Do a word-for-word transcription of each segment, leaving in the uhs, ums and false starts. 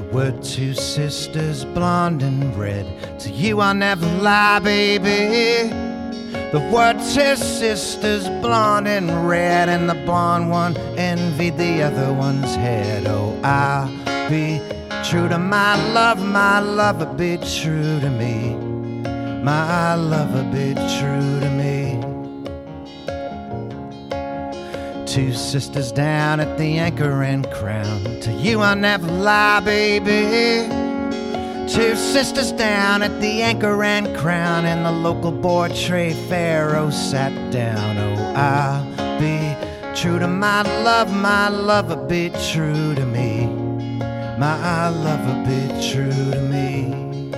We're two sisters, blonde and red. To you I'll never lie, baby. The were two sisters, blonde and red, and the blonde one envied the other one's head. Oh, I'll be true to my love, my love will be true to me. My love will be true to me. Two sisters down at the Anchor and Crown. To you I'll never lie, baby. Two sisters down at the Anchor and Crown, and the local board trade pharaoh sat down. Oh, I'll be true to my love, my love will be true to me. My love will be true to me.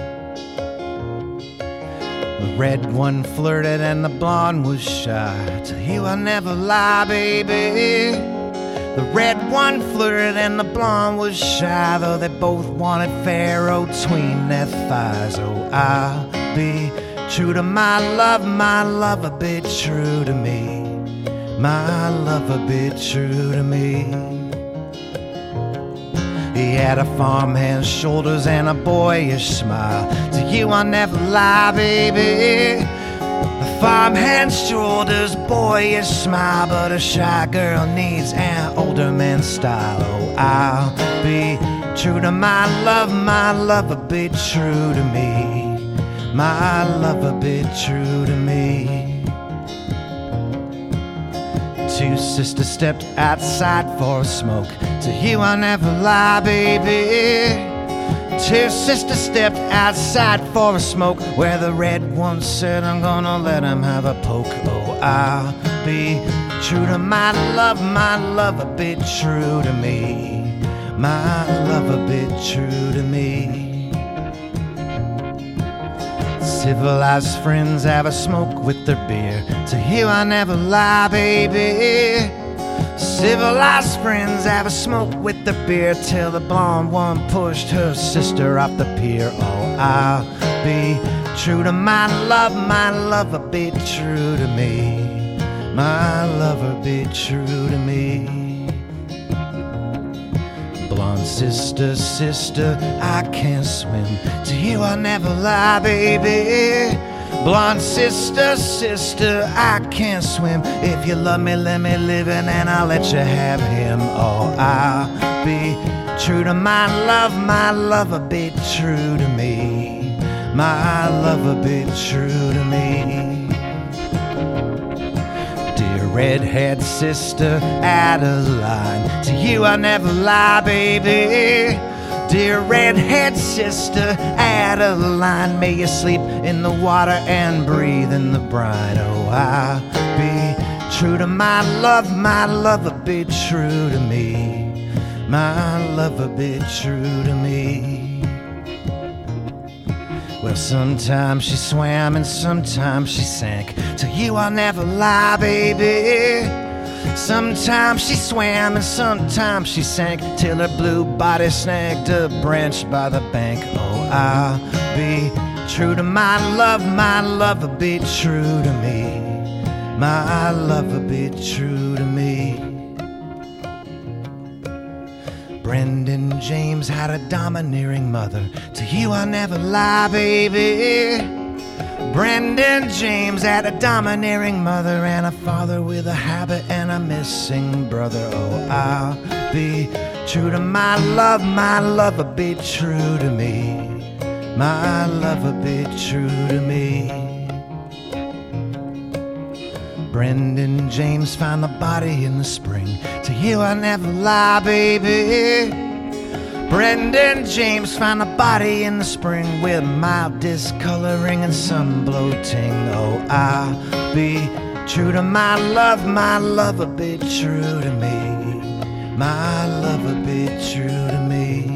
The red one flirted and the blonde was shy. To you I'll never lie, baby. The red one flirted and the blonde was shy, though they both wanted Pharaoh between their thighs. Oh, I'll be true to my love, my love will be true to me. My love will be true to me. He had a farmhand's shoulders and a boyish smile. To you I'll never lie, baby. A farmhand's shoulders, boyish smile, but a shy girl needs an older man's style. Oh, I'll be true to my love, my love will be true to me. My love will be true to me. Two sisters stepped outside for a smoke. To you I'll never lie, baby. Two sisters stepped outside for a smoke, where the red one said, I'm gonna let him have a poke. Oh, I'll be true to my love, my love will be true to me. My love will be true to me. Civilized friends have a smoke with their beer. To you I'll never lie, baby. Civilized friends have a smoke with their beer, till the blonde one pushed her sister off the pier. Oh, I'll be true to my love, my love will be true to me. My love will be true to me. Blonde sister, sister, I can't swim. To you I'll never lie, baby. Blonde sister, sister, I can't swim. If you love me, let me live in, and I'll let you have him. Oh, I'll be true to my love, my love will be true to me. My love will be true to me. Dear redhead sister, Adeline, to you I'll never lie, baby. Dear redhead sister, Adeline, may you sleep in the water and breathe in the brine. Oh, I'll be true to my love, my love will be true to me. My love will be true to me. Well, sometimes she swam and sometimes she sank. To you I'll never lie, baby. Sometimes she swam and sometimes she sank, till her blue body snagged a branch by the bank. Oh, I'll be true to my love, my love will be true to me. My love will be true to me. Brendan James had a domineering mother. To you I'll never lie, baby. Brendan James had a domineering mother, and a father with a habit and a missing brother. Oh, I'll be true to my love, my love will be true to me. My love will be true to me. Brendan James found the body in the spring. To you I'll never lie, baby. Brendan James found the body in the spring, with mild discoloring and some bloating. Oh, I'll be true to my love, my love will be true to me. My love will be true to me.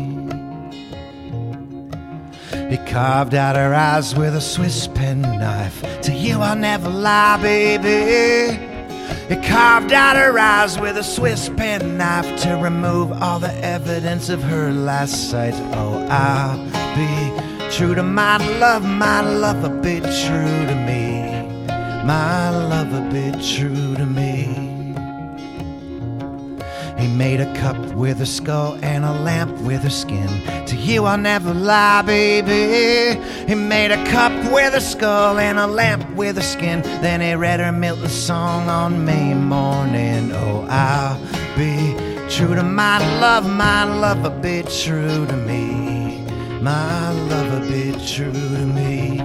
He carved out her eyes with a Swiss pen knife. To you I'll never lie, baby. He carved out her eyes with a Swiss pen knife, to remove all the evidence of her last sight. Oh, I'll be true to my love, my love will be true to me. My love will be true to me. He made made a cup with a skull and a lamp with her skin. To you I'll never lie, baby. He made a cup with a skull and a lamp with her skin. Then he read her Milton song on May morning. Oh, I'll be true to my love, my lover, be true to me. My lover, be true to me.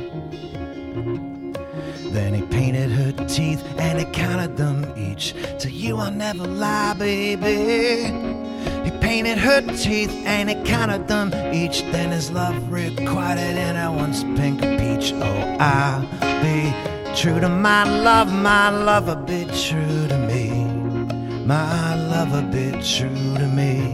Then he painted her teeth and he counted them each. To you I'll never lie, baby. He painted her teeth and he counted them each. Then his love requited in her once pink peach. Oh, I'll be true to my love, my lover, be true to me. My lover, be true to me.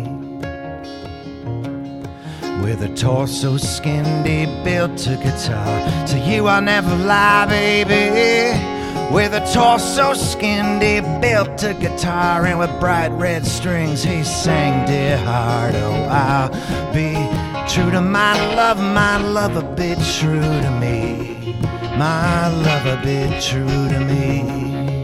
With a torso skinned, he built a guitar. To you I'll never lie, baby. With a torso skinned, he built a guitar. And with bright red strings, he sang Dear Heart. Oh, I'll be true to my love, my lover, be true to me. My lover, be true to me.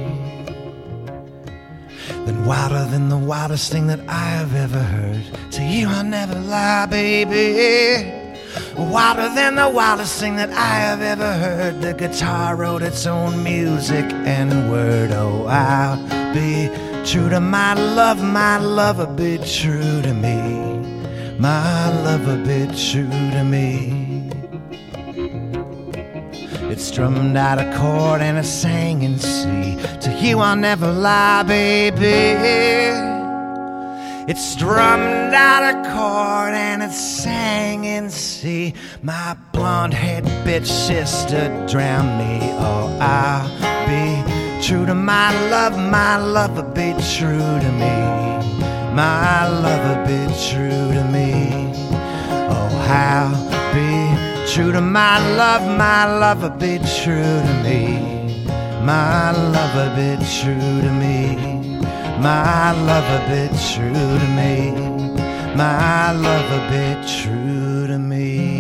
Then wilder than the wildest thing that I have ever heard. To you I'll never lie, baby. Wilder than the wildest thing that I have ever heard. The guitar wrote its own music and word. Oh, I'll be true to my love, my lover, be true to me. My lover, be true to me. It strummed out a chord and it sang in C. To you I'll never lie, baby. It strummed out a chord and it sang in C. My blonde-haired bitch sister drowned me. Oh, I'll be true to my love, my lover, be true to me. My lover, be true to me. Oh, I'll be true to my love, my lover, be true to me. My lover, be true to me. My lover, be true to me. My lover, be true to me.